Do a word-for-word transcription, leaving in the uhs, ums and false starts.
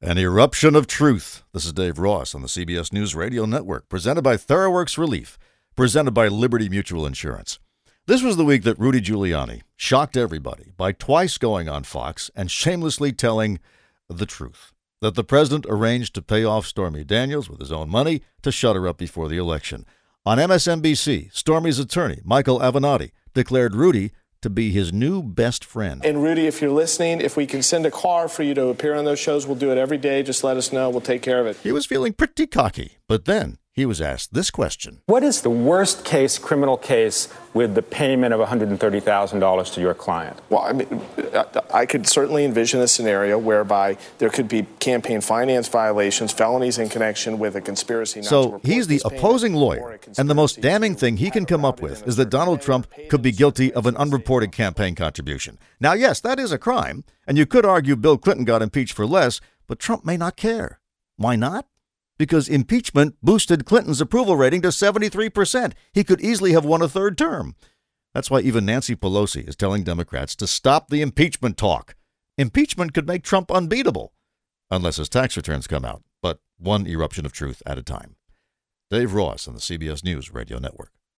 An eruption of truth. This is Dave Ross on the C B S News Radio Network, presented by TheraWorks Relief, presented by Liberty Mutual Insurance. This was the week that Rudy Giuliani shocked everybody by twice going on Fox and shamelessly telling the truth, that the president arranged to pay off Stormy Daniels with his own money to shut her up before the election. On M S N B C, Stormy's attorney, Michael Avenatti, declared Rudy to be his new best friend. And Rudy, if you're listening, if we can send a car for you to appear on those shows, we'll do it every day. Just let us know. We'll take care of it. He was feeling pretty cocky, but then he was asked this question. What is the worst case criminal case with the payment of one hundred thirty thousand dollars to your client? Well, I mean, I could certainly envision a scenario whereby there could be campaign finance violations, felonies in connection with a conspiracy not to So report he's the this payment, opposing or a lawyer, and the most conspiracy damning to thing he can come up hide with in is a that certain Donald way, Trump paid could be in guilty of an certain ways. unreported campaign contribution. Now, yes, that is a crime, and you could argue Bill Clinton got impeached for less, but Trump may not care. Why not? Because impeachment boosted Clinton's approval rating to seventy-three percent. He could easily have won a third term. That's why even Nancy Pelosi is telling Democrats to stop the impeachment talk. Impeachment could make Trump unbeatable, unless his tax returns come out, but one eruption of truth at a time. Dave Ross on the C B S News Radio Network.